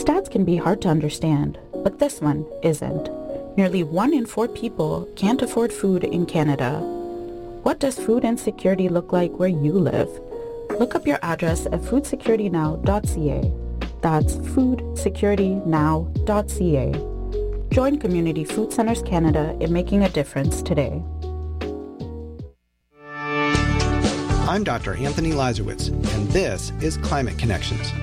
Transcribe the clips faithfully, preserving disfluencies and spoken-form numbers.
Stats can be hard to understand, but this one isn't. Nearly one in four people can't afford food in Canada. What does food insecurity look like where you live? Look up your address at food security now dot c a. That's food security now dot c a. Join Community Food Centers Canada in making a difference today. I'm Doctor Anthony Lazarowitz, and this is Climate Connections.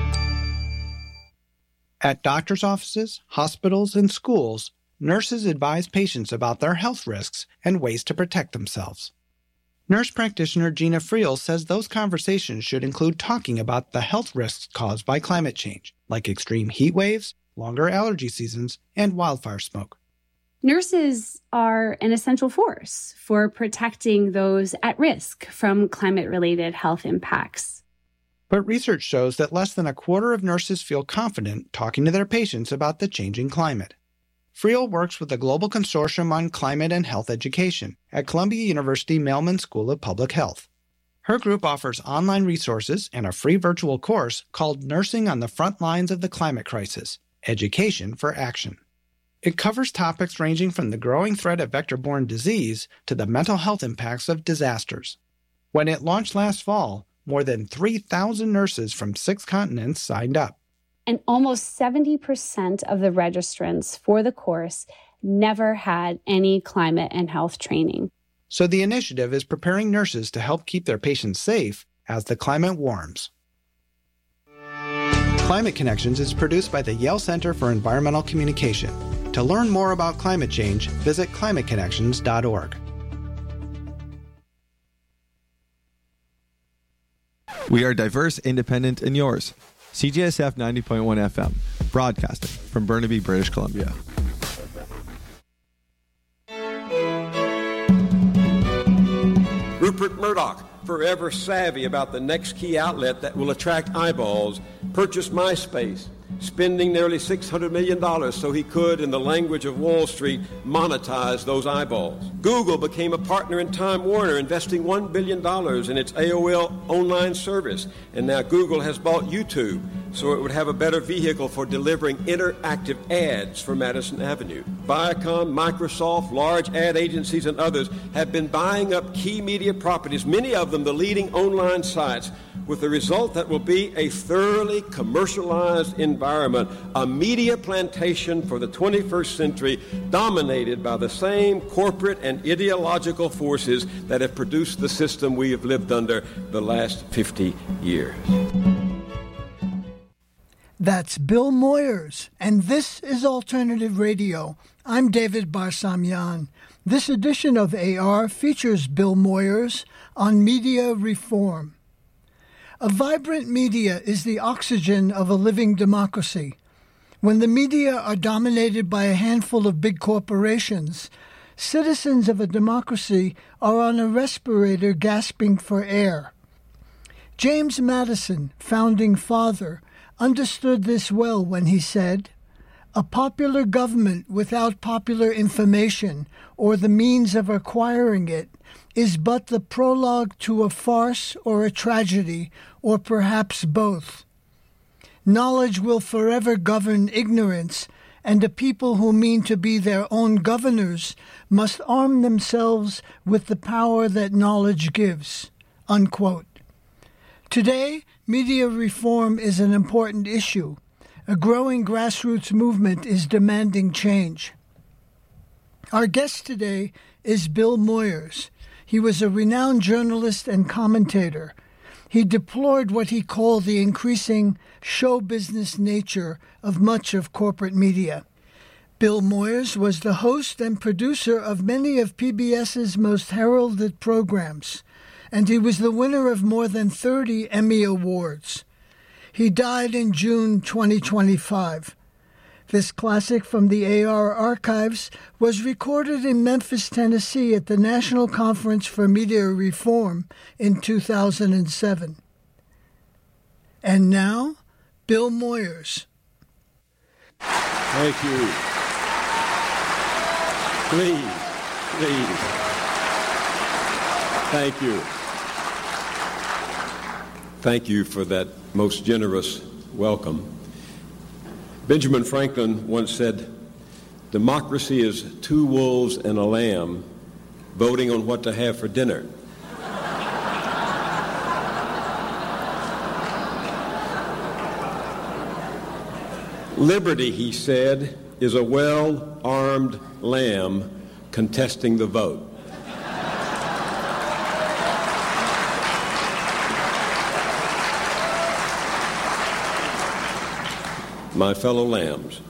At doctors' offices, hospitals, and schools, nurses advise patients about their health risks and ways to protect themselves. Nurse practitioner Gina Friel says those conversations should include talking about the health risks caused by climate change, like extreme heat waves, longer allergy seasons, and wildfire smoke. Nurses are an essential force for protecting those at risk from climate-related health impacts. But research shows that less than a quarter of nurses feel confident talking to their patients about the changing climate. Friel works with the Global Consortium on Climate and Health Education at Columbia University Mailman School of Public Health. Her group offers online resources and a free virtual course called Nursing on the Front Lines of the Climate Crisis, Education for Action. It covers topics ranging from the growing threat of vector-borne disease to the mental health impacts of disasters. When it launched last fall, more than three thousand nurses from six continents signed up. And almost seventy percent of the registrants for the course never had any climate and health training. So the initiative is preparing nurses to help keep their patients safe as the climate warms. Climate Connections is produced by the Yale Center for Environmental Communication. To learn more about climate change, visit climate connections dot org. We are diverse, independent, and yours. C J S F ninety point one F M, broadcasting from Burnaby, British Columbia. Rupert Murdoch, forever savvy about the next key outlet that will attract eyeballs, purchased MySpace, spending nearly six hundred million dollars so he could, in the language of Wall Street, monetize those eyeballs. Google became a partner in Time Warner, investing one billion dollars in its A O L online service. And now Google has bought YouTube, so it would have a better vehicle for delivering interactive ads for Madison Avenue. Viacom, Microsoft, large ad agencies, and others have been buying up key media properties, many of them the leading online sites, with the result that will be a thoroughly commercialized environment, a media plantation for the twenty-first century, dominated by the same corporate and ideological forces that have produced the system we have lived under the last fifty years. That's Bill Moyers, and this is Alternative Radio. I'm David Barsamian. This edition of A R features Bill Moyers on media reform. A vibrant media is the oxygen of a living democracy. When the media are dominated by a handful of big corporations, citizens of a democracy are on a respirator gasping for air. James Madison, founding father, understood this well when he said, "A popular government without popular information or the means of acquiring it is but the prologue to a farce or a tragedy, or perhaps both. Knowledge will forever govern ignorance, and a people who mean to be their own governors must arm themselves with the power that knowledge gives." Unquote. Today, media reform is an important issue. A growing grassroots movement is demanding change. Our guest today is Bill Moyers. He was a renowned journalist and commentator. He deplored what he called the increasing show business nature of much of corporate media. Bill Moyers was the host and producer of many of P B S's most heralded programs, and he was the winner of more than thirty Emmy Awards. He died in June twenty twenty-five. This classic from the A R archives was recorded in Memphis, Tennessee at the National Conference for Media Reform in two thousand seven. And now, Bill Moyers. Thank you. Please, please. Thank you. Thank you for that most generous welcome. Benjamin Franklin once said, "Democracy is two wolves and a lamb voting on what to have for dinner." Liberty, he said, is a well-armed lamb contesting the vote. My fellow lambs,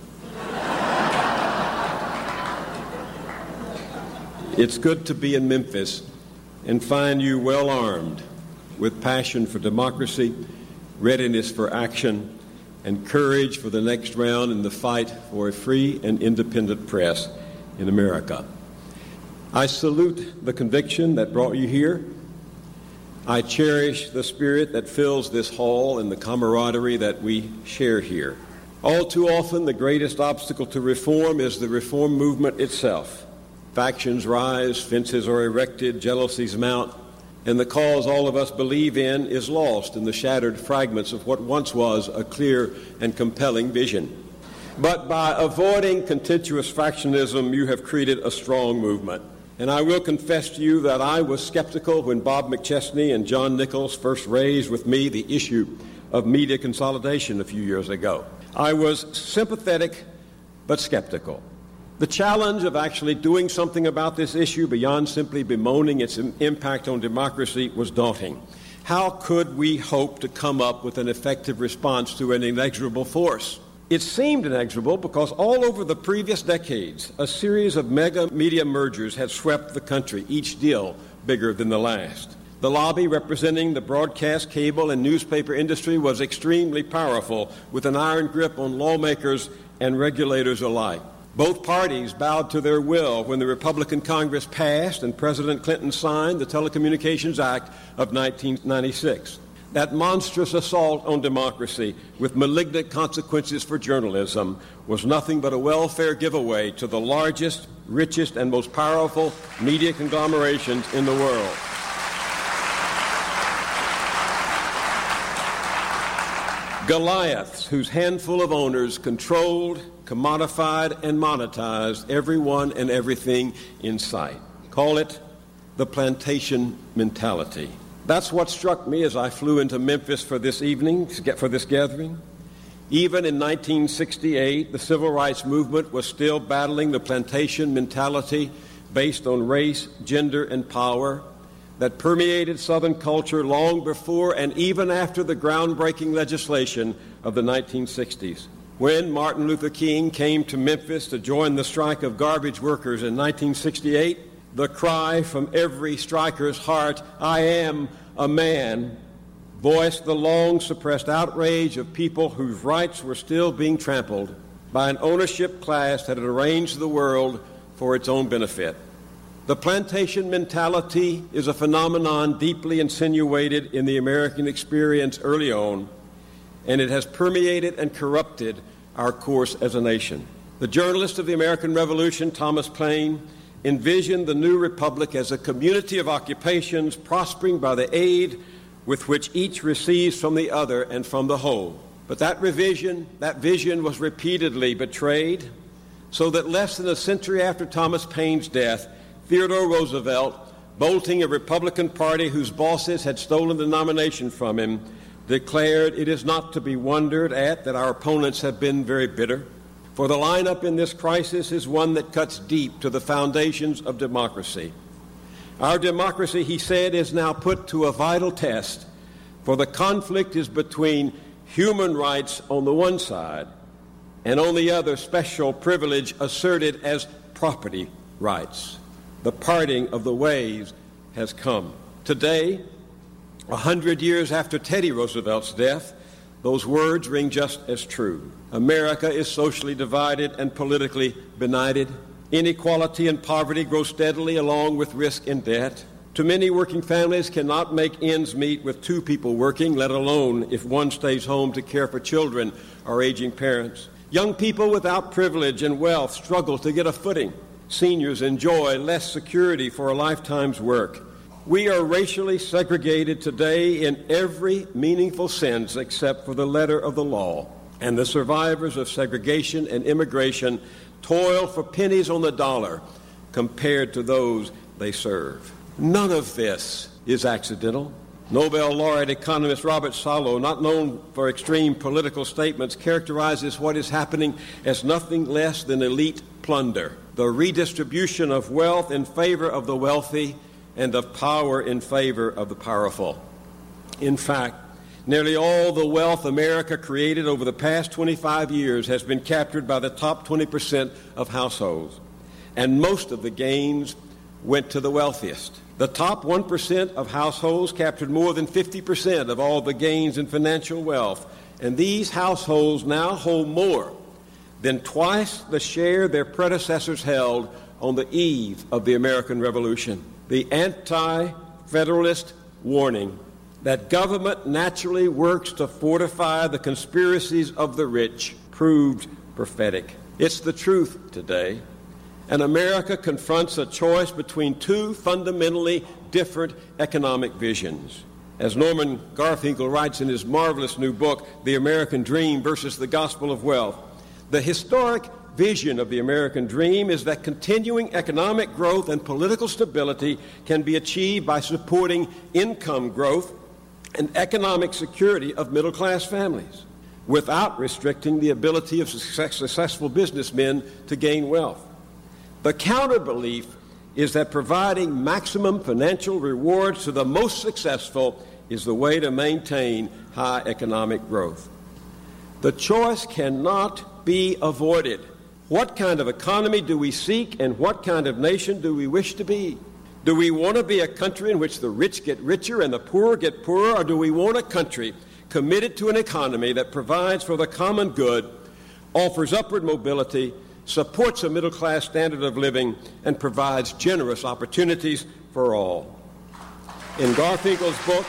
it's good to be in Memphis and find you well-armed with passion for democracy, readiness for action, and courage for the next round in the fight for a free and independent press in America. I salute the conviction that brought you here. I cherish the spirit that fills this hall and the camaraderie that we share here. All too often, the greatest obstacle to reform is the reform movement itself. Factions rise, fences are erected, jealousies mount, and the cause all of us believe in is lost in the shattered fragments of what once was a clear and compelling vision. But by avoiding contentious factionism, you have created a strong movement. And I will confess to you that I was skeptical when Bob McChesney and John Nichols first raised with me the issue of media consolidation a few years ago. I was sympathetic but skeptical. The challenge of actually doing something about this issue beyond simply bemoaning its impact on democracy was daunting. How could we hope to come up with an effective response to an inexorable force? It seemed inexorable because all over the previous decades, a series of mega media mergers had swept the country, each deal bigger than the last. The lobby representing the broadcast, cable, and newspaper industry was extremely powerful, with an iron grip on lawmakers and regulators alike. Both parties bowed to their will when the Republican Congress passed and President Clinton signed the Telecommunications Act of nineteen ninety-six. That monstrous assault on democracy with malignant consequences for journalism was nothing but a welfare giveaway to the largest, richest, and most powerful media conglomerations in the world. Goliaths, whose handful of owners controlled, commodified, and monetized everyone and everything in sight. Call it the plantation mentality. That's what struck me as I flew into Memphis for this evening, for this gathering. Even in nineteen sixty-eight, the civil rights movement was still battling the plantation mentality based on race, gender, and power that permeated Southern culture long before and even after the groundbreaking legislation of the nineteen sixties. When Martin Luther King came to Memphis to join the strike of garbage workers in nineteen sixty-eight, the cry from every striker's heart, "I am a man," voiced the long-suppressed outrage of people whose rights were still being trampled by an ownership class that had arranged the world for its own benefit. The plantation mentality is a phenomenon deeply insinuated in the American experience early on, and it has permeated and corrupted our course as a nation. The journalist of the American Revolution, Thomas Paine, envisioned the new republic as a community of occupations prospering by the aid with which each receives from the other and from the whole. But that revision, that vision was repeatedly betrayed, so that less than a century after Thomas Paine's death, Theodore Roosevelt, bolting a Republican Party whose bosses had stolen the nomination from him, declared, "It is not to be wondered at that our opponents have been very bitter, for the lineup in this crisis is one that cuts deep to the foundations of democracy. Our democracy," he said, "is now put to a vital test, for the conflict is between human rights on the one side and on the other special privilege asserted as property rights. The parting of the ways has come." Today, a hundred years after Teddy Roosevelt's death, those words ring just as true. America is socially divided and politically benighted. Inequality and poverty grow steadily along with risk and debt. Too many working families cannot make ends meet with two people working, let alone if one stays home to care for children or aging parents. Young people without privilege and wealth struggle to get a footing. Seniors enjoy less security for a lifetime's work. We are racially segregated today in every meaningful sense except for the letter of the law. and the survivors of segregation and immigration toil for pennies on the dollar compared to those they serve. None of this is accidental. Nobel laureate economist Robert Solow, not known for extreme political statements, characterizes what is happening as nothing less than elite plunder, the redistribution of wealth in favor of the wealthy and of power in favor of the powerful. In fact, nearly all the wealth America created over the past twenty-five years has been captured by the top twenty percent of households, and most of the gains went to the wealthiest. The top one percent of households captured more than fifty percent of all the gains in financial wealth, and these households now hold more than twice the share their predecessors held on the eve of the American Revolution. The anti-federalist warning that government naturally works to fortify the conspiracies of the rich proved prophetic. It's the truth today. And America confronts a choice between two fundamentally different economic visions. As Norman Garfinkel writes in his marvelous new book, The American Dream versus the Gospel of Wealth, the historic vision of the American dream is that continuing economic growth and political stability can be achieved by supporting income growth and economic security of middle-class families without restricting the ability of success, successful businessmen to gain wealth. The counter-belief is that providing maximum financial rewards to the most successful is the way to maintain high economic growth. The choice cannot be avoided. What kind of economy do we seek, and what kind of nation do we wish to be? Do we want to be a country in which the rich get richer and the poor get poorer, or do we want a country committed to an economy that provides for the common good, offers upward mobility, supports a middle-class standard of living, and provides generous opportunities for all? In Garfinkel's book,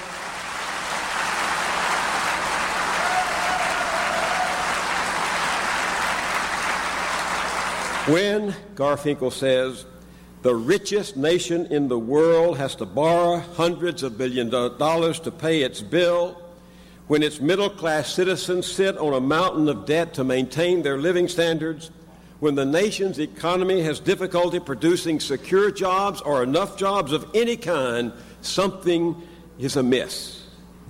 when, Garfinkel says, the richest nation in the world has to borrow hundreds of billions of dollars to pay its bill, when its middle-class citizens sit on a mountain of debt to maintain their living standards, when the nation's economy has difficulty producing secure jobs or enough jobs of any kind, something is amiss.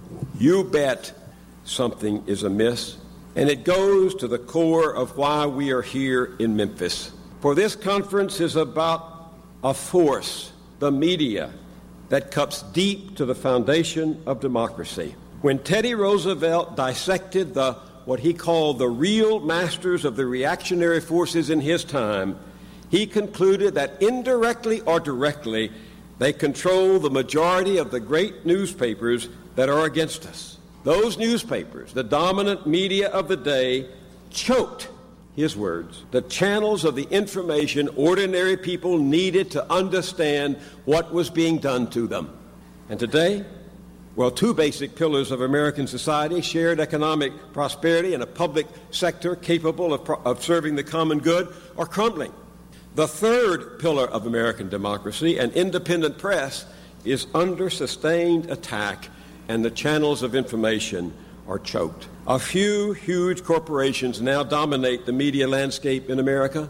You bet something is amiss. And it goes to the core of why we are here in Memphis. For this conference is about a force, the media, that cuts deep to the foundation of democracy. When Teddy Roosevelt dissected the what he called the real masters of the reactionary forces in his time, he concluded that indirectly or directly, they control the majority of the great newspapers that are against us. Those newspapers, the dominant media of the day, choked, his words, the channels of the information ordinary people needed to understand what was being done to them. And today, well, two basic pillars of American society, shared economic prosperity and a public sector capable of, pro- of serving the common good, are crumbling. The third pillar of American democracy, an independent press, is under sustained attack, and the channels of information are choked. A few huge corporations now dominate the media landscape in America.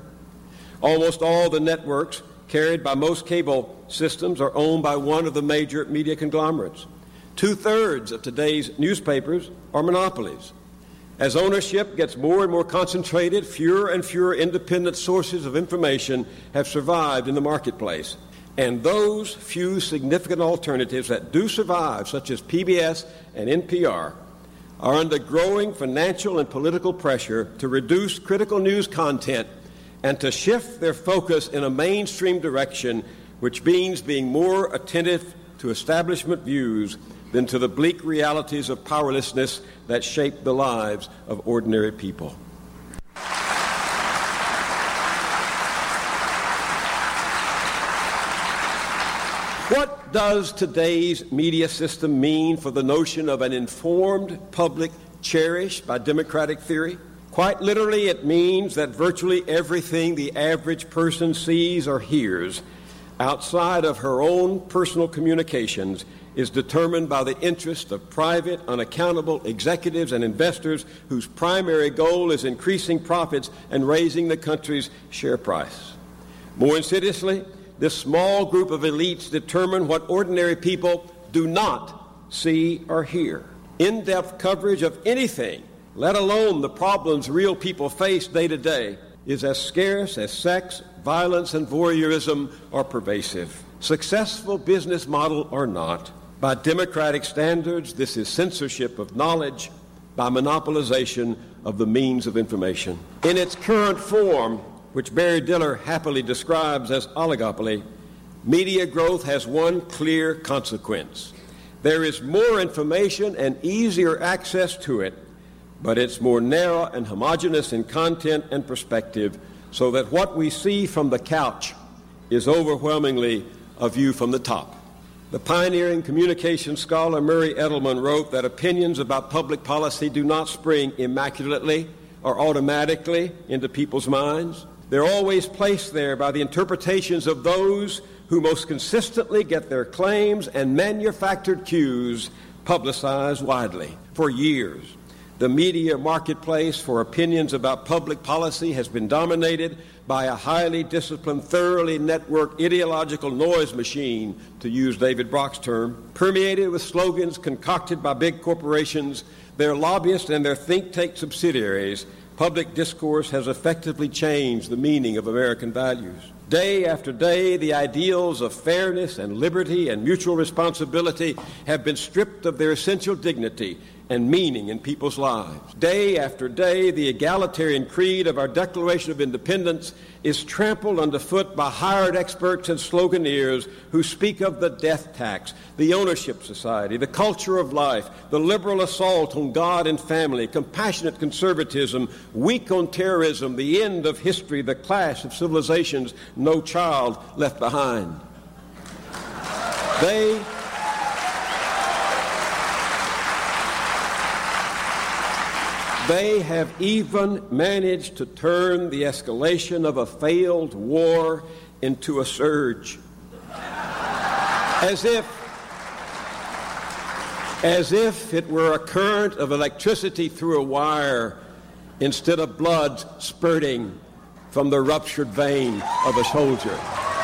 Almost all the networks carried by most cable systems are owned by one of the major media conglomerates. Two-thirds of today's newspapers are monopolies. As ownership gets more and more concentrated, fewer and fewer independent sources of information have survived in the marketplace. And those few significant alternatives that do survive, such as P B S and N P R, are under growing financial and political pressure to reduce critical news content and to shift their focus in a mainstream direction, which means being more attentive to establishment views than to the bleak realities of powerlessness that shape the lives of ordinary people. What does today's media system mean for the notion of an informed public cherished by democratic theory? Quite literally, it means that virtually everything the average person sees or hears outside of her own personal communications is determined by the interest of private, unaccountable executives and investors whose primary goal is increasing profits and raising the country's share price. More insidiously, this small group of elites determine what ordinary people do not see or hear. In-depth coverage of anything, let alone the problems real people face day to day, is as scarce as sex, violence, and voyeurism are pervasive. Successful business model or not, by democratic standards, this is censorship of knowledge by monopolization of the means of information. In its current form, which Barry Diller happily describes as oligopoly, media growth has one clear consequence. There is more information and easier access to it, but it's more narrow and homogeneous in content and perspective, so that what we see from the couch is overwhelmingly a view from the top. The pioneering communication scholar Murray Edelman wrote that opinions about public policy do not spring immaculately or automatically into people's minds. They're always placed there by the interpretations of those who most consistently get their claims and manufactured cues publicized widely. For years, the media marketplace for opinions about public policy has been dominated by a highly disciplined, thoroughly networked ideological noise machine, to use David Brock's term, permeated with slogans concocted by big corporations, their lobbyists, and their think tank subsidiaries. Public discourse has effectively changed the meaning of American values. Day after day, the ideals of fairness and liberty and mutual responsibility have been stripped of their essential dignity and meaning in people's lives. Day after day, the egalitarian creed of our Declaration of Independence is trampled underfoot by hired experts and sloganeers who speak of the death tax, the ownership society, the culture of life, the liberal assault on God and family, compassionate conservatism, weak on terrorism, the end of history, the clash of civilizations, no child left behind. They They have even managed to turn the escalation of a failed war into a surge. As if, as if it were a current of electricity through a wire instead of blood spurting from the ruptured vein of a soldier.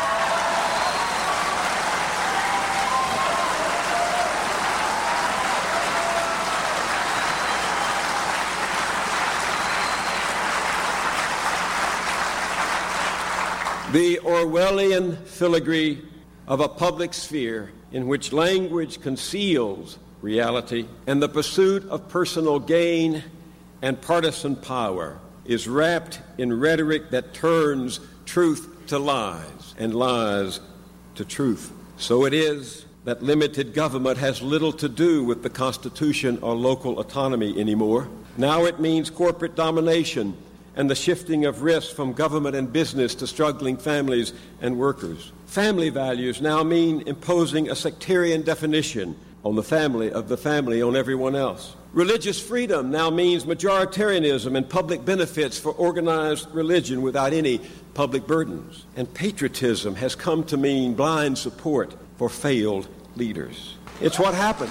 The Orwellian filigree of a public sphere in which language conceals reality and the pursuit of personal gain and partisan power is wrapped in rhetoric that turns truth to lies and lies to truth. So it is that limited government has little to do with the Constitution or local autonomy anymore. Now it means corporate domination and the shifting of risks from government and business to struggling families and workers. Family values now mean imposing a sectarian definition on the family of the family on everyone else. Religious freedom now means majoritarianism and public benefits for organized religion without any public burdens. And patriotism has come to mean blind support for failed leaders. It's what happens.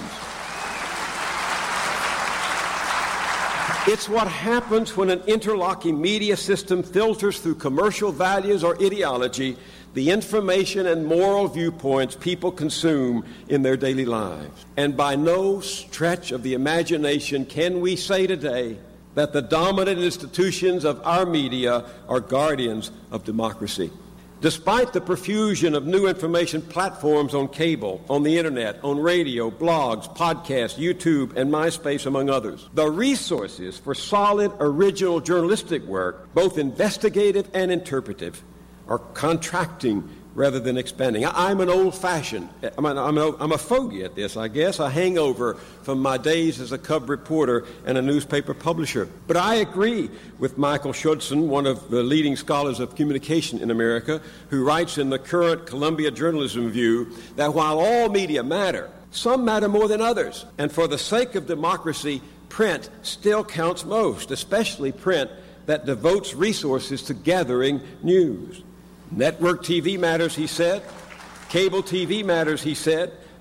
It's what happens when an interlocking media system filters through commercial values or ideology the information and moral viewpoints people consume in their daily lives. And by no stretch of the imagination can we say today that the dominant institutions of our media are guardians of democracy. Despite the profusion of new information platforms on cable, on the internet, on radio, blogs, podcasts, YouTube, and MySpace, among others, the resources for solid, original journalistic work, both investigative and interpretive, are contracting rather than expanding. I, I'm an old-fashioned, I'm, an, I'm, a, I'm a fogey at this, I guess, a hangover from my days as a cub reporter and a newspaper publisher. But I agree with Michael Schudson, one of the leading scholars of communication in America, who writes in the current Columbia Journalism Review that while all media matter, some matter more than others. And for the sake of democracy, print still counts most, especially print that devotes resources to gathering news. Network T V matters, he said. Cable T V matters, he said.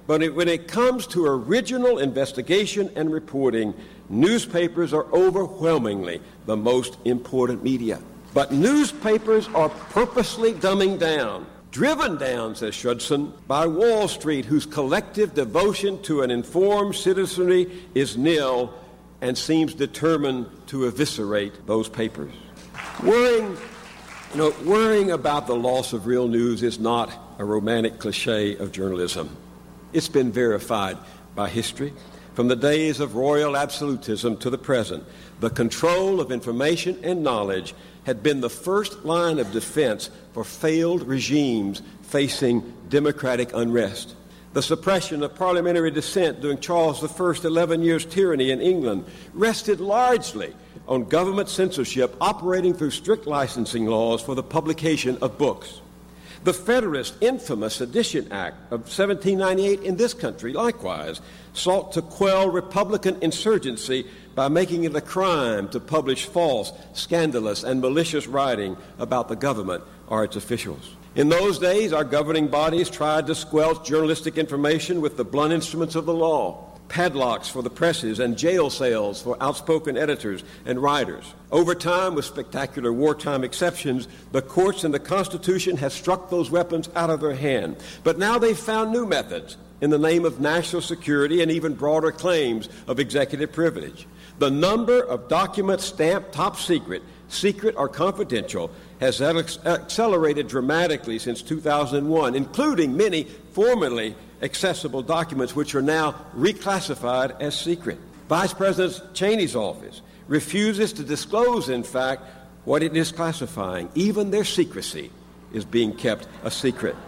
But it, when it comes to original investigation and reporting, newspapers are overwhelmingly the most important media. But newspapers are purposely dumbing down, driven down, says Schudson, by Wall Street, whose collective devotion to an informed citizenry is nil and seems determined to eviscerate those papers. Worrying, you know, worrying about the loss of real news is not a romantic cliche of journalism. It's been verified by history. From the days of royal absolutism to the present, the control of information and knowledge had been the first line of defense for failed regimes facing democratic unrest. The suppression of parliamentary dissent during Charles the First's eleven years' tyranny in England rested largely on government censorship operating through strict licensing laws for the publication of books. The Federalist infamous Sedition Act of seventeen ninety-eight in this country, likewise, sought to quell Republican insurgency by making it a crime to publish false, scandalous, and malicious writing about the government or its officials. In those days, our governing bodies tried to squelch journalistic information with the blunt instruments of the law, padlocks for the presses and jail cells for outspoken editors and writers. Over time, with spectacular wartime exceptions, the courts and the Constitution have struck those weapons out of their hand. But now they've found new methods in the name of national security and even broader claims of executive privilege. The number of documents stamped top secret, secret or confidential, has accelerated dramatically since two thousand one, including many formerly accessible documents which are now reclassified as secret. Vice President Cheney's office refuses to disclose, in fact, what it is classifying. Even their secrecy is being kept a secret.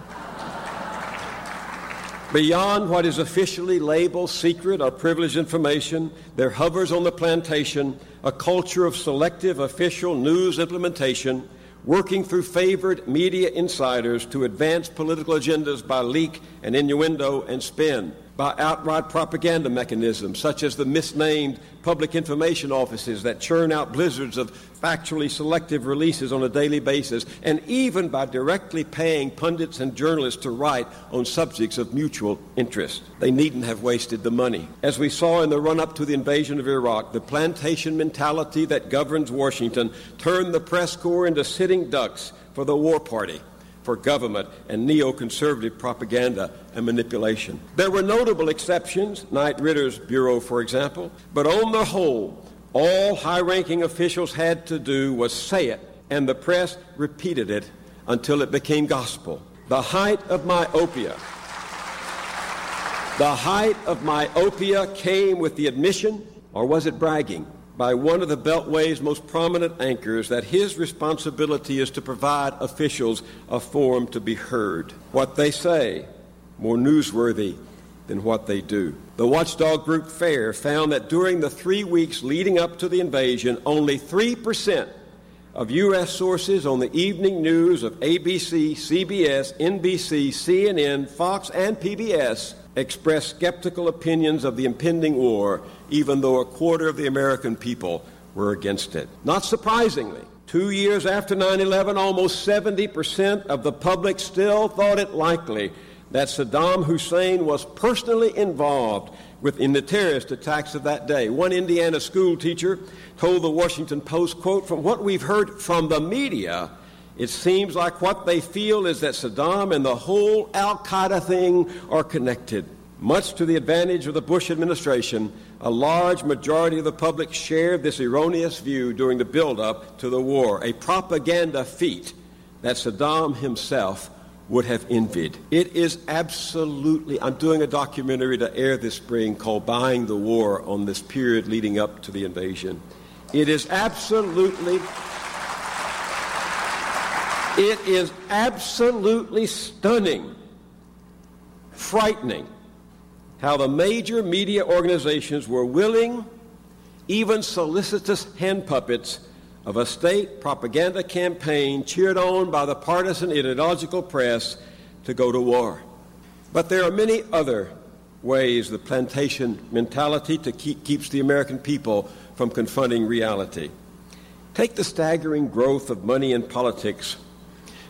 Beyond what is officially labeled secret or privileged information, there hovers on the plantation a culture of selective official news implementation, working through favored media insiders to advance political agendas by leak and innuendo and spin, by outright propaganda mechanisms such as the misnamed public information offices that churn out blizzards of factually selective releases on a daily basis, and even by directly paying pundits and journalists to write on subjects of mutual interest. They needn't have wasted the money. As we saw in the run-up to the invasion of Iraq, the plantation mentality that governs Washington turned the press corps into sitting ducks for the war party, for government and neoconservative propaganda and manipulation. There were notable exceptions, Knight Ritter's bureau, for example, but on the whole, all high-ranking officials had to do was say it, and the press repeated it until it became gospel. The height of myopia, the height of myopia came with the admission, or was it bragging, by one of the Beltway's most prominent anchors that his responsibility is to provide officials a forum to be heard. What they say, more newsworthy than what they do. The watchdog group FAIR found that during the three weeks leading up to the invasion, only three percent of U S sources on the evening news of A B C, C B S, N B C, C N N, Fox, and P B S expressed skeptical opinions of the impending war, even though a quarter of the American people were against it. Not surprisingly, two years after nine eleven, almost seventy percent of the public still thought it likely that Saddam Hussein was personally involved with in the terrorist attacks of that day. One Indiana school teacher told the Washington Post, quote, "From what we've heard from the media, it seems like what they feel is that Saddam and the whole al-Qaeda thing are connected." Much to the advantage of the Bush administration, a large majority of the public shared this erroneous view during the build-up to the war, a propaganda feat that Saddam himself would have envied. It is absolutely, I'm doing a documentary to air this spring called Buying the War on this period leading up to the invasion. It is absolutely, it is absolutely stunning, frightening, how the major media organizations were willing, even solicitous hand puppets, of a state propaganda campaign cheered on by the partisan ideological press to go to war. But there are many other ways the plantation mentality to keep, keeps the American people from confronting reality. Take the staggering growth of money in politics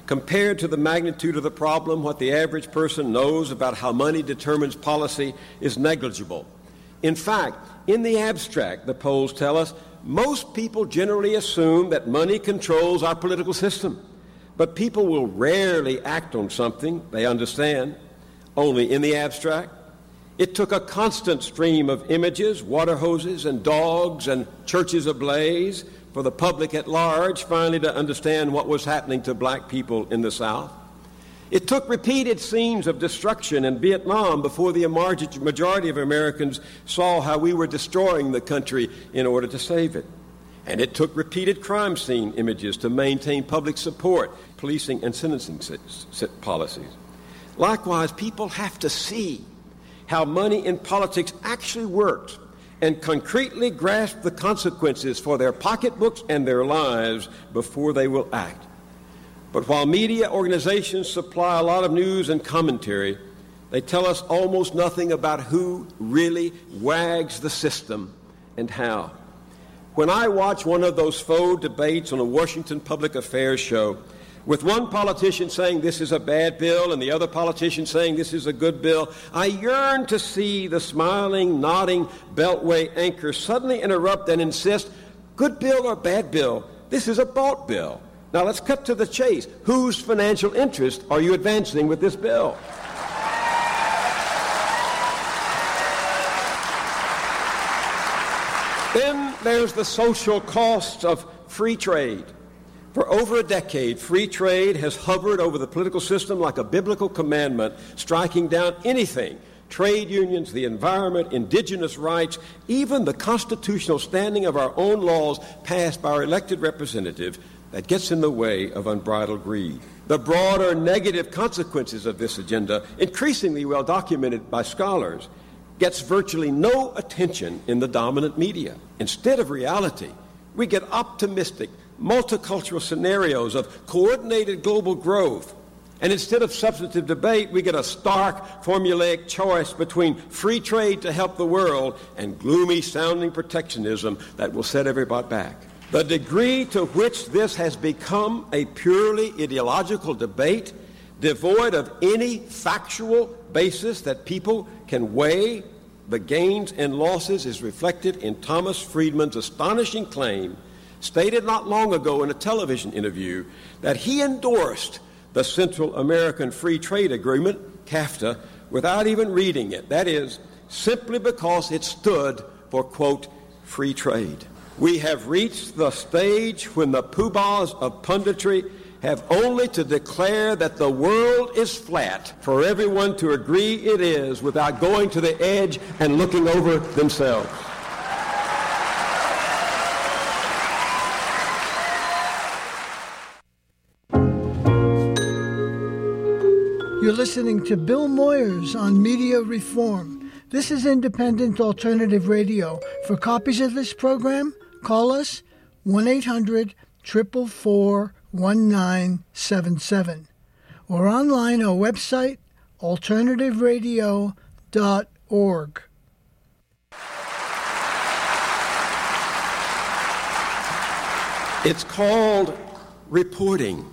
Compared to the magnitude of the problem, what the average person knows about how money determines policy is negligible. In fact, in the abstract, the polls tell us, most people generally assume that money controls our political system. But people will rarely act on something they understand, only in the abstract. It took a constant stream of images, water hoses and dogs and churches ablaze for the public at large finally to understand what was happening to black people in the South. It took repeated scenes of destruction in Vietnam before the majority of Americans saw how we were destroying the country in order to save it. And it took repeated crime scene images to maintain public support, policing and sentencing policies. Likewise, people have to see how money in politics actually works and concretely grasp the consequences for their pocketbooks and their lives before they will act. But while media organizations supply a lot of news and commentary, they tell us almost nothing about who really wags the system and how. When I watch one of those faux debates on a Washington public affairs show, with one politician saying this is a bad bill and the other politician saying this is a good bill, I yearn to see the smiling, nodding Beltway anchor suddenly interrupt and insist, good bill or bad bill, this is a bought bill. Now let's cut to the chase. Whose financial interest are you advancing with this bill? Then there's the social cost of free trade. For over a decade, free trade has hovered over the political system like a biblical commandment, striking down anything. Trade unions, the environment, indigenous rights, even the constitutional standing of our own laws passed by our elected representatives that gets in the way of unbridled greed. The broader negative consequences of this agenda, increasingly well documented by scholars, gets virtually no attention in the dominant media. Instead of reality, we get optimistic, multicultural scenarios of coordinated global growth. And instead of substantive debate, we get a stark, formulaic choice between free trade to help the world and gloomy-sounding protectionism that will set everybody back. The degree to which this has become a purely ideological debate, devoid of any factual basis that people can weigh the gains and losses, is reflected in Thomas Friedman's astonishing claim, stated not long ago in a television interview, that he endorsed the Central American Free Trade Agreement, CAFTA, without even reading it. That is, simply because it stood for, quote, free trade. We have reached the stage when the poobahs of punditry have only to declare that the world is flat for everyone to agree it is without going to the edge and looking over themselves. You're listening to Bill Moyers on Media Reform. This is Independent Alternative Radio. For copies of this program, call us one eight hundred, four four four, one nine seven seven or online our website, alternative radio dot org. It's called reporting.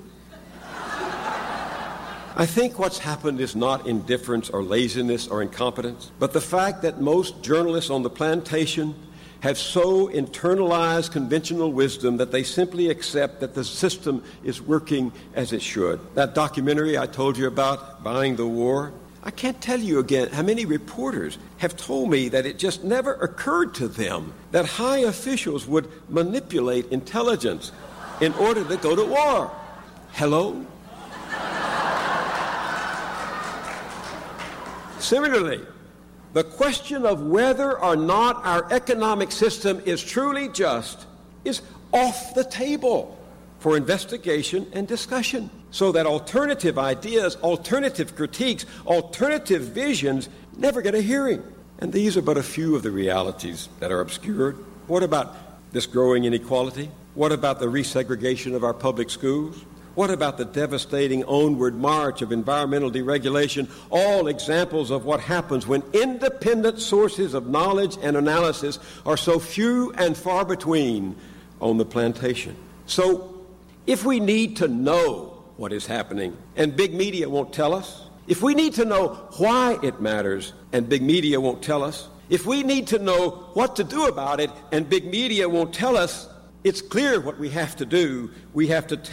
I think what's happened is not indifference or laziness or incompetence, but the fact that most journalists on the plantation have so internalized conventional wisdom that they simply accept that the system is working as it should. That documentary I told you about, Buying the War, I can't tell you again how many reporters have told me that it just never occurred to them that high officials would manipulate intelligence in order to go to war. Hello? Similarly, the question of whether or not our economic system is truly just is off the table for investigation and discussion, so that alternative ideas, alternative critiques, alternative visions never get a hearing. And these are but a few of the realities that are obscured. What about this growing inequality? What about the resegregation of our public schools? What about the devastating onward march of environmental deregulation? All examples of what happens when independent sources of knowledge and analysis are so few and far between on the plantation. So, if we need to know what is happening, and big media won't tell us, if we need to know why it matters and big media won't tell us, if we need to know what to do about it and big media won't tell us, it's clear what we have to do. We have to